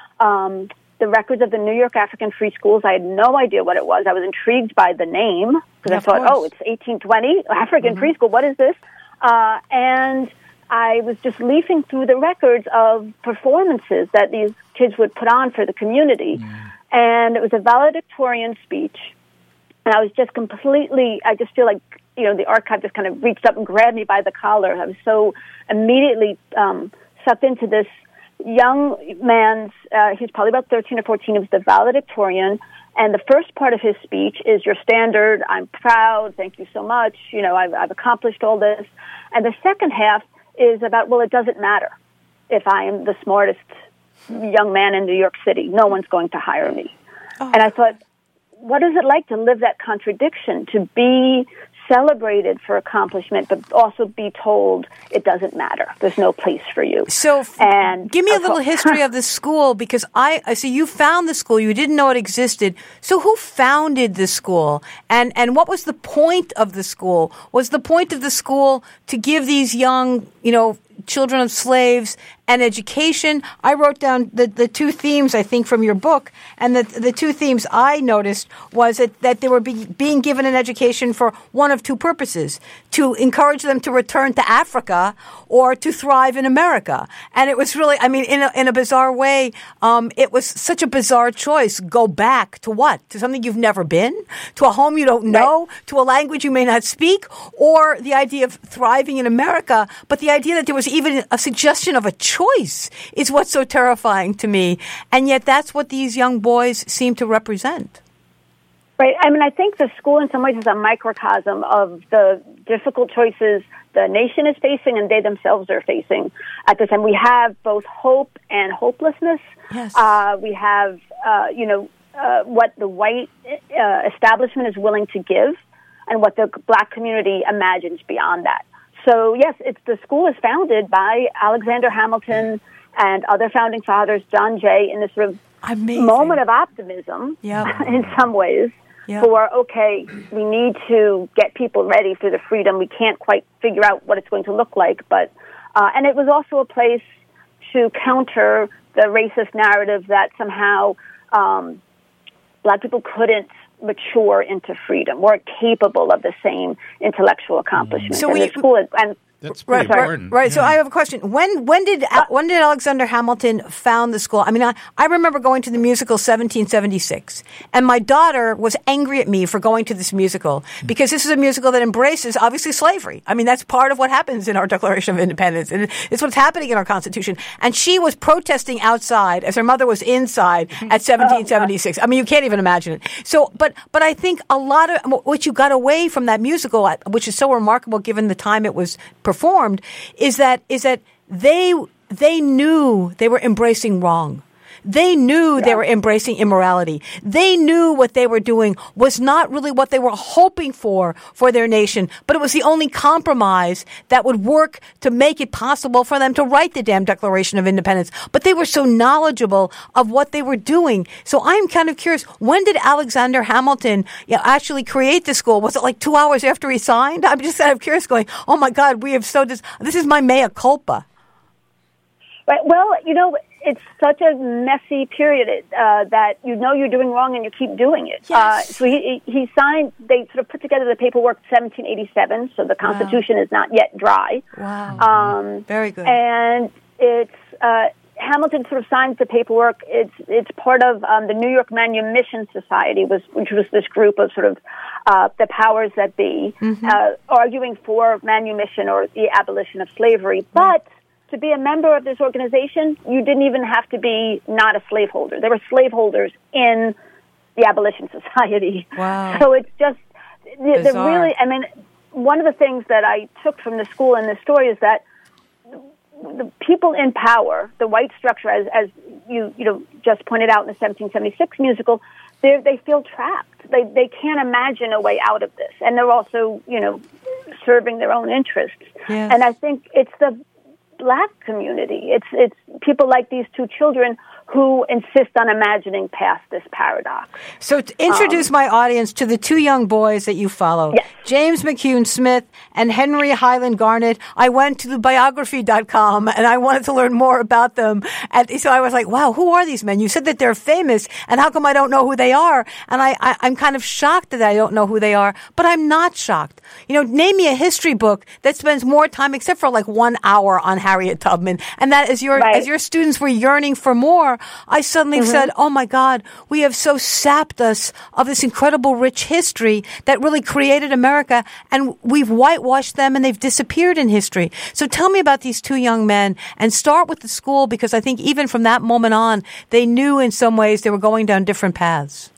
Um, the records of the New York African Free Schools. I had no idea what it was. I was intrigued by the name because I thought, oh, it's eighteen twenty, African mm-hmm. Free School. What is this? Uh, and I was just leafing through the records of performances that these kids would put on for the community. Mm. And it was a valedictorian speech. And I was just completely, I just feel like, you know, the archive just kind of reached up and grabbed me by the collar. I was so immediately um, sucked into this young man's, uh, he's probably about thirteen or fourteen, he was the valedictorian, and the first part of his speech is your standard, I'm proud, thank you so much, you know, I've, I've accomplished all this. And the second half is about, well, it doesn't matter if I am the smartest young man in New York City. No one's going to hire me. Oh. And I thought, what is it like to live that contradiction, to be celebrated for accomplishment, but also be told it doesn't matter. There's no place for you. So, and give me a little history of the school, because I, I see you found the school. You didn't know it existed. So, who founded the school, and and what was the point of the school? Was the point of the school to give these young, you know, children of slaves and education? I wrote down the, the two themes, I think, from your book, and the the two themes I noticed was that, that they were be, being given an education for one of two purposes: to encourage them to return to Africa or to thrive in America. And it was really, I mean, in a, in a bizarre way, um, it was such a bizarre choice. Go back to what? To something you've never been? To a home you don't know? Right. To a language you may not speak? Or the idea of thriving in America, but the idea that there was even a suggestion of a choice is what's so terrifying to me. And yet that's what these young boys seem to represent. Right. I mean, I think the school in some ways is a microcosm of the difficult choices the nation is facing and they themselves are facing at this time. We have both hope and hopelessness. Yes. Uh, we have, uh, you know, uh, what the white uh, establishment is willing to give and what the black community imagines beyond that. So, yes, it's the school is founded by Alexander Hamilton and other founding fathers, John Jay, in this sort of Amazing. moment of optimism yep. in some ways yep. for, okay, we need to get people ready for the freedom. We can't quite figure out what it's going to look like. But uh, and it was also a place to counter the racist narrative that somehow um, black people couldn't mature into freedom, weren't capable of the same intellectual accomplishment. So and we, the school is, and That's pretty right, important. Right. right. Yeah. So I have a question. When when did when did Alexander Hamilton found the school? I mean, I, I remember going to the musical seventeen seventy-six, and my daughter was angry at me for going to this musical because this is a musical that embraces obviously slavery. I mean, that's part of what happens in our Declaration of Independence, and it's what's happening in our Constitution. And she was protesting outside as her mother was inside at seventeen seventy-six. I mean, you can't even imagine it. So, but but I think a lot of what you got away from that musical, which is so remarkable given the time it was performed, is that is that they they knew they were embracing wrong. They knew yeah. they were embracing immorality. They knew what they were doing was not really what they were hoping for for their nation, but it was the only compromise that would work to make it possible for them to write the damn Declaration of Independence. But they were so knowledgeable of what they were doing. So I'm kind of curious, when did Alexander Hamilton you know, actually create the school? Was it like two hours after he signed? I'm just kind of curious going, oh my God, we have so, dis- this is my mea culpa. Right. Well, you know, it's such a messy period uh, that you know you're doing wrong and you keep doing it. Yes. Uh, so he he signed. They sort of put together the paperwork in seventeen eighty-seven. So the Constitution wow. is not yet dry. Wow. Um, Very good. And it's uh, Hamilton sort of signs the paperwork. It's it's part of um, the New York Manumission Society, was which was this group of sort of uh, the powers that be, mm-hmm. uh, arguing for manumission or the abolition of slavery, but. To be a member of this organization, you didn't even have to be not a slaveholder. There were slaveholders in the Abolition Society. Wow. So it's just, the, the really, I mean, one of the things that I took from the school in this story is that the people in power, the white structure, as, as you you know just pointed out in the seventeen seventy-six musical, they they feel trapped. They they can't imagine a way out of this, and they're also you know serving their own interests. Yes. And I think it's the Black community. It's it's people like these two children who insist on imagining past this paradox. So to introduce um, my audience to the two young boys that you follow, yes. James McCune Smith and Henry Highland Garnet. I went to the biography dot com and I wanted to learn more about them. And so I was like, wow, who are these men? You said that they're famous, and how come I don't know who they are? And I, I, I'm kind of shocked that I don't know who they are, but I'm not shocked. You know, name me a history book that spends more time, except for like one hour on Harriet Tubman, and that as your, right. as your students were yearning for more, I suddenly mm-hmm. said, oh my God, we have so sapped us of this incredible rich history that really created America, and we've whitewashed them and they've disappeared in history. So tell me about these two young men, and start with the school, because I think even from that moment on, they knew in some ways they were going down different paths.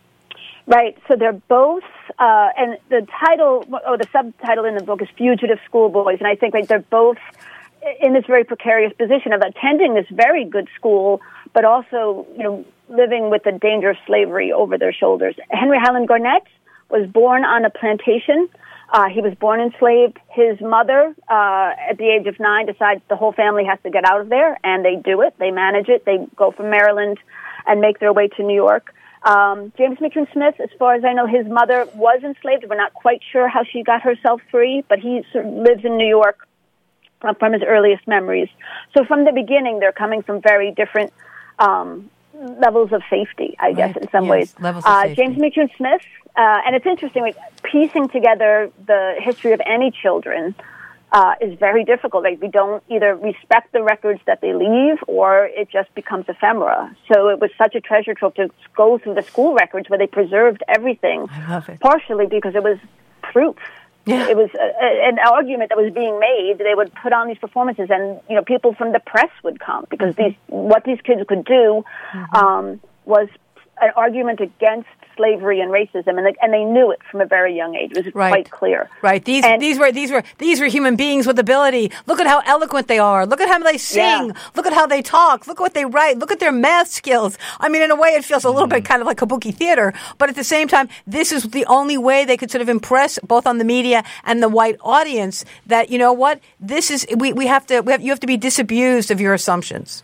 Right. So they're both, uh, and the title, or the subtitle in the book is Fugitive Schoolboys, and I think right, they're both in this very precarious position of attending this very good school, but also, you know, living with the danger of slavery over their shoulders. Henry Highland Garnet was born on a plantation. Uh, he was born enslaved. His mother, uh, at the age of nine, decides the whole family has to get out of there, and they do it. They manage it. They go from Maryland and make their way to New York. Um, James McCune Smith, as far as I know, his mother was enslaved. We're not quite sure how she got herself free, but he sort of lives in New York from his earliest memories. So from the beginning, they're coming from very different um, levels of safety, I guess, right. in some yes. ways. Levels of uh, safety. James McCune Smith, uh, and it's interesting, like, piecing together the history of any children uh, is very difficult. Like, we don't either respect the records that they leave, or it just becomes ephemera. So it was such a treasure trove to go through the school records where they preserved everything. I love it. Partially because it was proof. Yeah. It was a, a, an argument that was being made. They would put on these performances, and you know, people from the press would come because mm-hmm. these what these kids could do mm-hmm. um, was an argument against slavery and racism, and they, and they knew it from a very young age. It was right. quite clear. Right. These and, these were these were these were human beings with ability. Look at how eloquent they are. Look at how they sing. Yeah. Look at how they talk. Look at what they write. Look at their math skills. I mean, in a way, it feels a little bit kind of like kabuki theater, but at the same time, this is the only way they could sort of impress both on the media and the white audience that, you know what, this is we, we have to we have, you have to be disabused of your assumptions.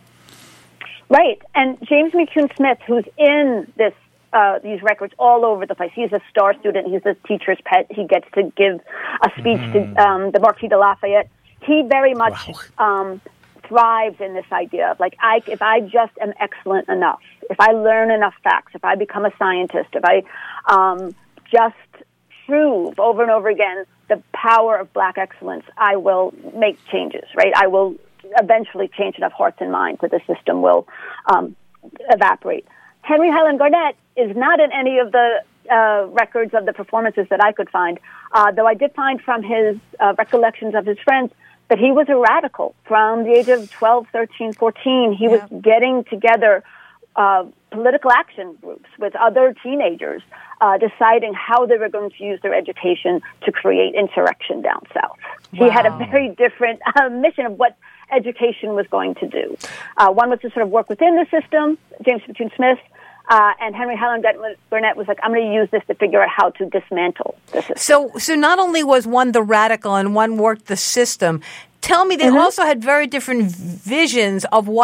Right. And James McCune Smith, who's in this Uh, these records all over the place. He's a star student. He's the teacher's pet. He gets to give a speech mm-hmm. to um, the Marquis de Lafayette. He very much wow. um, thrives in this idea of, like, I, if I just am excellent enough, if I learn enough facts, if I become a scientist, if I um, just prove over and over again the power of black excellence, I will make changes, right? I will eventually change enough hearts and minds that the system will um, evaporate. Henry Highland Garnet is not in any of the uh, records of the performances that I could find, uh, though I did find from his uh, recollections of his friends that he was a radical. From the age of twelve, thirteen, fourteen, he yeah. was getting together uh, political action groups with other teenagers, uh, deciding how they were going to use their education to create insurrection down south. Wow. He had a very different uh, mission of what education was going to do. Uh, one was to sort of work within the system. James McCune Smith Uh, and Henry Highland Garnet was like, I'm going to use this to figure out how to dismantle the system. So, so not only was one the radical and one worked the system, tell me they mm-hmm. also had very different visions of what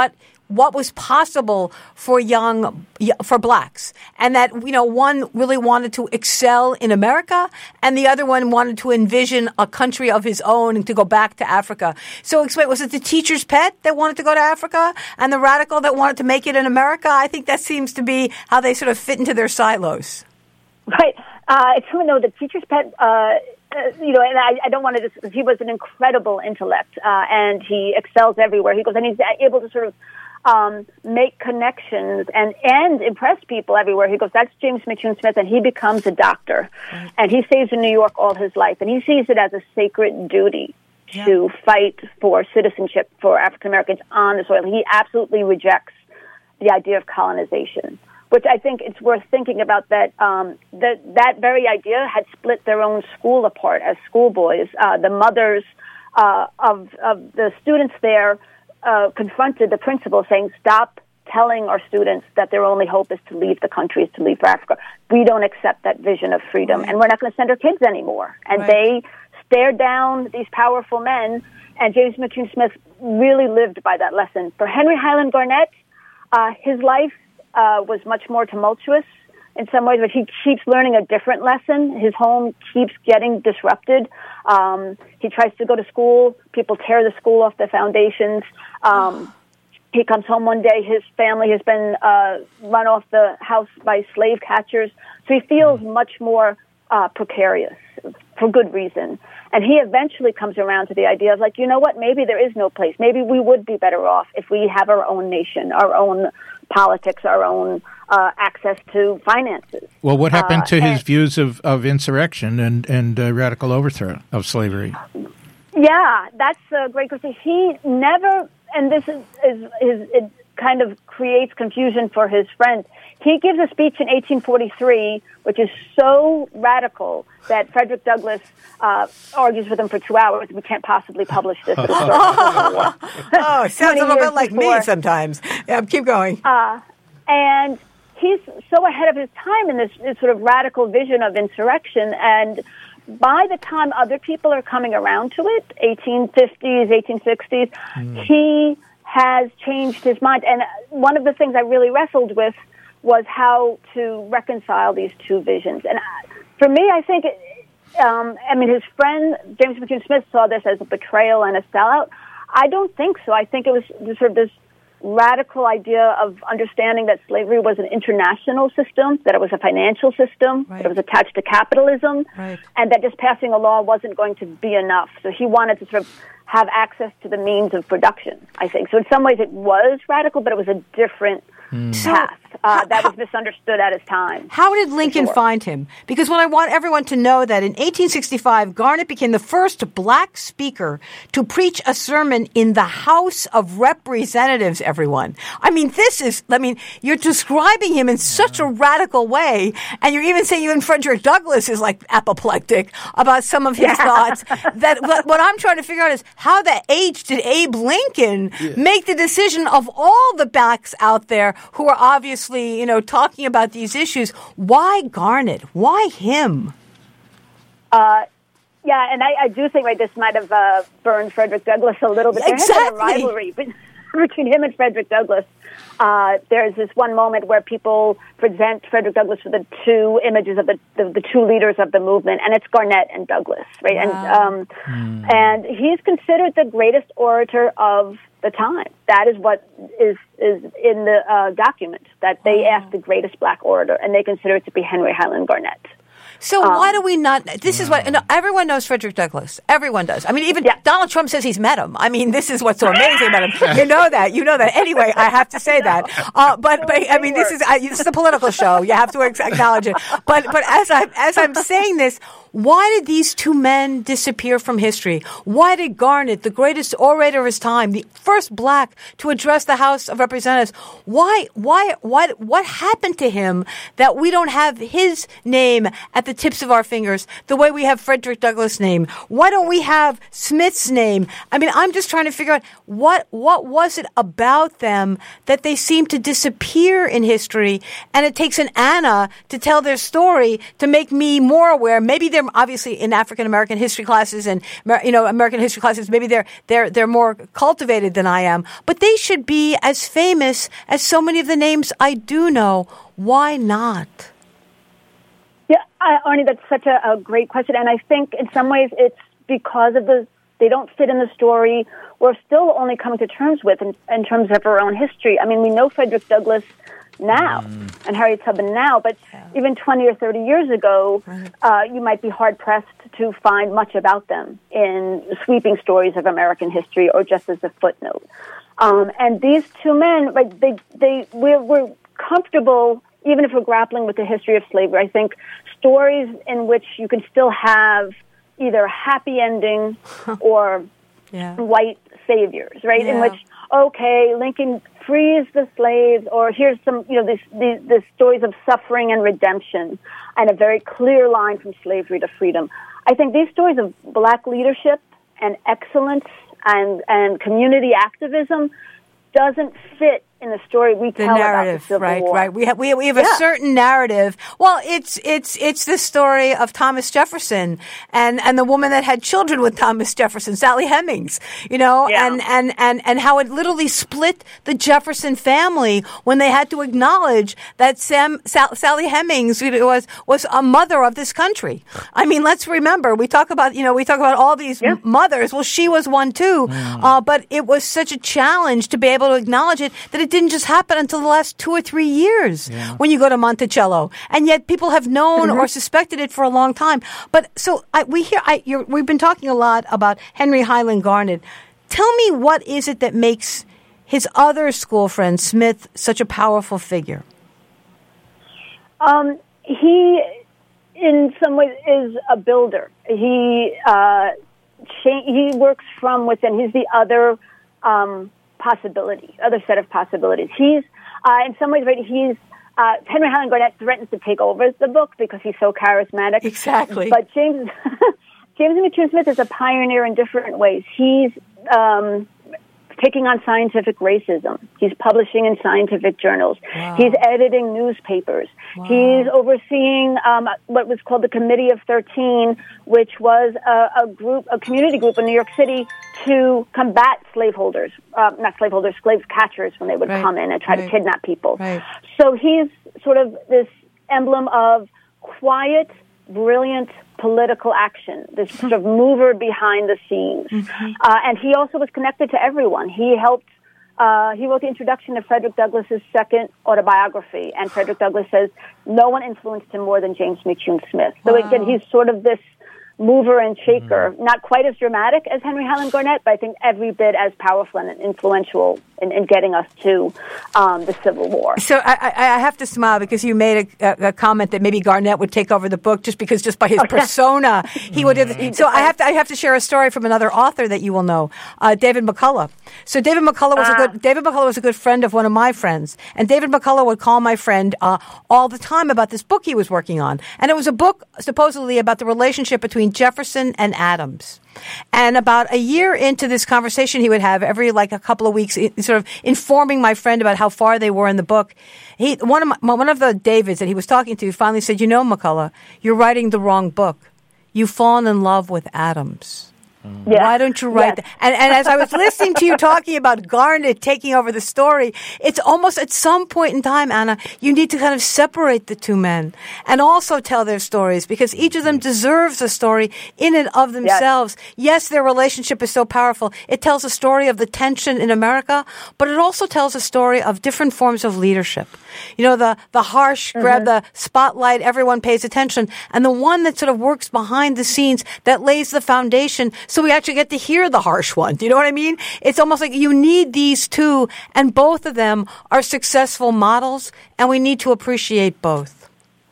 what was possible for young, for blacks. And that, you know, one really wanted to excel in America and the other one wanted to envision a country of his own and to go back to Africa. So explain, was it the teacher's pet that wanted to go to Africa and the radical that wanted to make it in America? I think that seems to be how they sort of fit into their silos. Right. Uh, it's who know the teacher's pet, uh, uh, you know, and I, I don't want to just, he was an incredible intellect, uh, and he excels everywhere he goes, and he's able to sort of um, make connections and, and impress people everywhere he goes. That's James McCune Smith, and he becomes a doctor, right. And he stays in New York all his life, and he sees it as a sacred duty yeah. to fight for citizenship for African Americans on the soil. He absolutely rejects the idea of colonization, which I think it's worth thinking about, that um, that that very idea had split their own school apart as schoolboys. Uh, the mothers uh, of, of the students there uh, confronted the principal, saying, stop telling our students that their only hope is to leave the country, is to leave for Africa. We don't accept that vision of freedom, right. and we're not going to send our kids anymore. And right. they stared down these powerful men, and James McCune Smith really lived by that lesson. For Henry Highland Garnet, uh, his life Uh, was much more tumultuous in some ways, but he keeps learning a different lesson. His home keeps getting disrupted. Um, he tries to go to school. People tear the school off the foundations. Um, he comes home one day. His family has been uh, run off the house by slave catchers. So he feels much more uh, precarious for good reason. And he eventually comes around to the idea of, like, you know what, maybe there is no place. Maybe we would be better off if we have our own nation, our own politics, our own uh, access to finances. Well, what happened uh, to his views of, of insurrection and, and uh, radical overthrow of slavery? Yeah, that's a great question. He never, and this is, is, is it kind of creates confusion for his friends. He gives a speech in eighteen forty-three, which is so radical that Frederick Douglass uh, argues with him for two hours. We can't possibly publish this. Oh, sounds a little bit like before. me sometimes. Yeah, keep going. Uh, and he's so ahead of his time in this, this sort of radical vision of insurrection. And by the time other people are coming around to it, eighteen fifties, eighteen sixties, mm. he has changed his mind. And one of the things I really wrestled with was how to reconcile these two visions. And for me, I think, um, I mean, his friend, James McCune Smith, saw this as a betrayal and a sellout. I don't think so. I think it was sort of this radical idea of understanding that slavery was an international system, that it was a financial system, right. that it was attached to capitalism, right. and that just passing a law wasn't going to be enough. So he wanted to sort of have access to the means of production, I think. So in some ways it was radical, but it was a different Mm. path uh, that was misunderstood at his time. How did Lincoln sure. find him? Because what I want everyone to know that in eighteen sixty-five, Garnet became the first black speaker to preach a sermon in the House of Representatives, everyone. I mean, this is, I mean, you're describing him in such a radical way, and you're even saying even Frederick Douglass is like apoplectic about some of his yeah. thoughts. That what, what I'm trying to figure out is how the H did Abe Lincoln yeah. make the decision of all the blacks out there who are obviously, you know, talking about these issues. Why Garnet? Why him? Uh, yeah, and I, I do think, right, this might have uh, burned Frederick Douglass a little bit. There exactly. has been a rivalry between him and Frederick Douglass. Uh, there's this one moment where people present Frederick Douglass with the two images of the, the, the two leaders of the movement, and it's Garnet and Douglass, right? Wow. And um, mm. and he's considered the greatest orator of the time. That is what is is in the uh, document, that they asked the greatest black orator, and they consider it to be Henry Highland Garnet. So um, why do we not? This is what no, everyone knows. Frederick Douglass. Everyone does. I mean, even yeah. Donald Trump says he's met him. I mean, this is what's so amazing about him. You know that. You know that. Anyway, I have to say that. Uh, but but I mean, this is uh, this is a political show. You have to acknowledge it. But but as I as I'm saying this, why did these two men disappear from history? Why did Garnet, the greatest orator of his time, the first black to address the House of Representatives, why why why what happened to him that we don't have his name at the the tips of our fingers, the way we have Frederick Douglass' name? Why don't we have Smith's name? I mean, I'm just trying to figure out what what was it about them that they seem to disappear in history, and it takes an Anna to tell their story to make me more aware. Maybe they're obviously in African American history classes and, you know, American history classes, maybe they're they're they're more cultivated than I am, but they should be as famous as so many of the names I do know. Why not? Yeah, I, Arnie, that's such a, a great question, and I think in some ways it's because of the they don't fit in the story. We're still only coming to terms with in, in terms of our own history. I mean, we know Frederick Douglass now mm. and Harriet Tubman now, but yeah. even twenty or thirty years ago, right. uh, you might be hard-pressed to find much about them in sweeping stories of American history or just as a footnote. Um, and these two men, like they, they, we're, we're comfortable, even if we're grappling with the history of slavery. I think stories in which you can still have either a happy ending or yeah. white saviors, right? Yeah. In which, okay, Lincoln frees the slaves, or here's some, you know, these, these, these stories of suffering and redemption, and a very clear line from slavery to freedom. I think these stories of black leadership and excellence and, and community activism doesn't fit in the story we the tell narrative, about the Civil right, War. Right, We have we we have yeah. a certain narrative. Well, it's it's it's the story of Thomas Jefferson and, and the woman that had children with Thomas Jefferson, Sally Hemings. You know, yeah. and, and, and, and how it literally split the Jefferson family when they had to acknowledge that Sam Sal, Sally Hemings was was a mother of this country. I mean, let's remember we talk about you know we talk about all these yeah. m- mothers. Well, she was one too, mm. uh, but it was such a challenge to be able to acknowledge it that it didn't just happen until the last two or three years yeah. when you go to Monticello. And yet people have known mm-hmm. or suspected it for a long time. But so I, we hear, I, you're, we've been talking a lot about Henry Highland Garnet. Tell me, what is it that makes his other school friend, Smith, such a powerful figure? Um, he, in some ways, is a builder. He, uh, cha- he works from within. He's the other, um, possibility, other set of possibilities. He's, uh, in some ways, right, he's, uh, Henry Highland Garnet threatens to take over the book because he's so charismatic. Exactly. But James, James McCune Smith is a pioneer in different ways. He's, um, taking on scientific racism. He's publishing in scientific journals. Wow. He's editing newspapers. Wow. He's overseeing um, what was called the Committee of thirteen, which was a, a group, a community group in New York City to combat slaveholders, uh, not slaveholders, slave catchers when they would right. come in and try right. to kidnap people. Right. So he's sort of this emblem of quiet, brilliant political action, this sort of mover behind the scenes. Mm-hmm. Uh, and he also was connected to everyone. He helped, uh, he wrote the introduction to Frederick Douglass's second autobiography, and Frederick Douglass says no one influenced him more than James McCune Smith. So wow. again, he's sort of this mover and shaker, mm-hmm. not quite as dramatic as Henry Highland Garnet, but I think every bit as powerful and influential in, in getting us to um, the Civil War. So I, I, I have to smile because you made a, a comment that maybe Garnet would take over the book just because just by his oh, persona yeah. he would. Mm-hmm. So I have to I have to share a story from another author that you will know, uh, David McCullough. So David McCullough was uh, a good David McCullough was a good friend of one of my friends, and David McCullough would call my friend uh, all the time about this book he was working on, and it was a book supposedly about the relationship between Jefferson and Adams. And about a year into this conversation he would have every like a couple of weeks, sort of informing my friend about how far they were in the book. He one of my, one of the Davids that he was talking to finally said, "You know, McCullough, you're writing the wrong book. You've fallen in love with Adams." Yeah. Why don't you write yes. that? And, and as I was listening to you talking about Garnet taking over the story, it's almost at some point in time, Anna, you need to kind of separate the two men and also tell their stories because each of them deserves a story in and of themselves. Yes, yes their relationship is so powerful. It tells a story of the tension in America, but it also tells a story of different forms of leadership. You know, the, the harsh, mm-hmm. grab the spotlight, everyone pays attention, and the one that sort of works behind the scenes that lays the foundation so we actually get to hear the harsh one. Do you know what I mean? It's almost like you need these two, and both of them are successful models, and we need to appreciate both.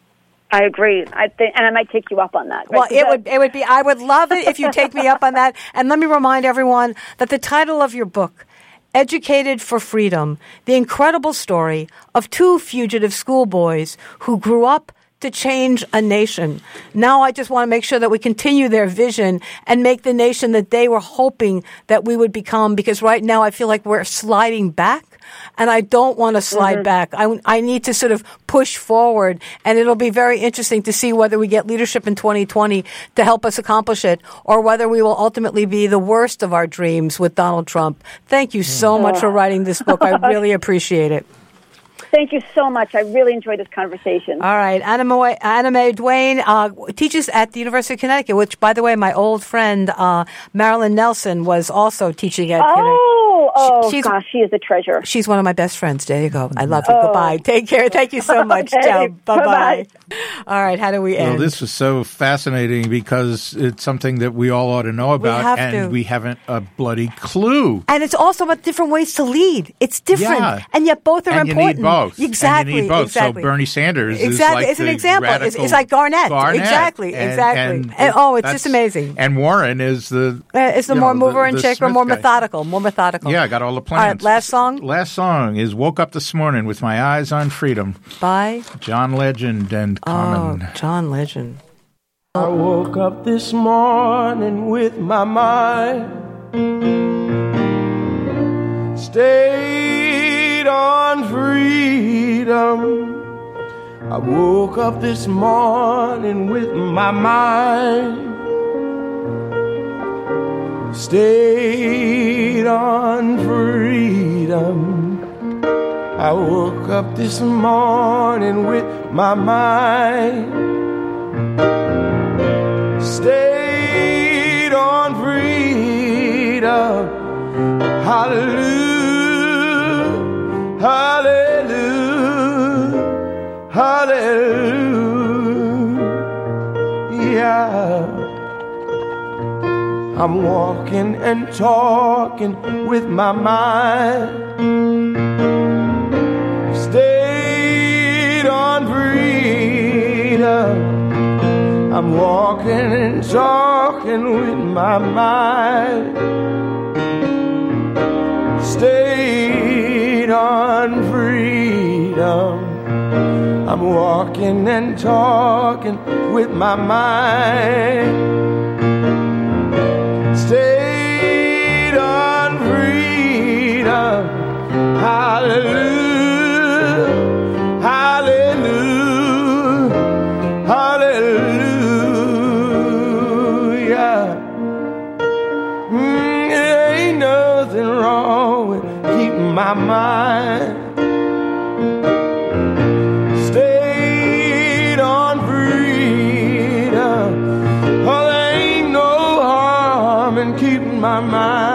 I agree. I think, and I might take you up on that. Right? Well, it would, it would be, I would love it if you take me up on that. And let me remind everyone that the title of your book, Educated for Freedom, the incredible story of two fugitive schoolboys who grew up to change a nation. Now I just want to make sure that we continue their vision and make the nation that they were hoping that we would become, because right now I feel like we're sliding back. And I don't want to slide mm-hmm. back. I, I need to sort of push forward. And it'll be very interesting to see whether we get leadership in twenty twenty to help us accomplish it, or whether we will ultimately be the worst of our dreams with Donald Trump. Thank you so much for writing this book. I really appreciate it. Thank you so much. I really enjoyed this conversation. All right. Anna, Mo- Anna Mae Duane uh, teaches at the University of Connecticut, which, by the way, my old friend uh, Marilyn Nelson was also teaching at. Oh, Connecticut. oh she's, gosh, she is a treasure. She's one of my best friends. There you go. I love you. Oh. Goodbye. Take care. Thank you so much. Okay. Ciao. Bye-bye. Bye-bye. All right. How do we end? Well, this was so fascinating because it's something that we all ought to know about, we have and to. we haven't a bloody clue. And it's also about different ways to lead. It's different. Yeah. And yet both are and important. You need both. Exactly. And you need both. Exactly. So Bernie Sanders exactly. is like it's an the example. It's, it's like Garnett. Garnett. Exactly. And, exactly. And, and, oh, it's just amazing. And Warren is the uh, it's the more know, mover the, and the shaker, Smith more guy. methodical, more methodical. Yeah, I got all the plans. All right, last song. Last song is "Woke Up This Morning with My Eyes on Freedom" by John Legend and Common. Oh, John Legend. I woke up this morning with my mind stayed on freedom. I woke up this morning with my mind stayed on freedom. I woke up this morning with my mind stayed on freedom. Hallelujah, hallelujah, hallelujah. I'm walking and talking with my mind stayed on freedom. I'm walking and talking with my mind stayed on freedom. I'm walking and talking with my mind stayed on freedom. Hallelujah, hallelujah, hallelujah. Mm, there ain't nothing wrong with keeping my mind stayed on freedom. Oh, there ain't no harm in keeping my mind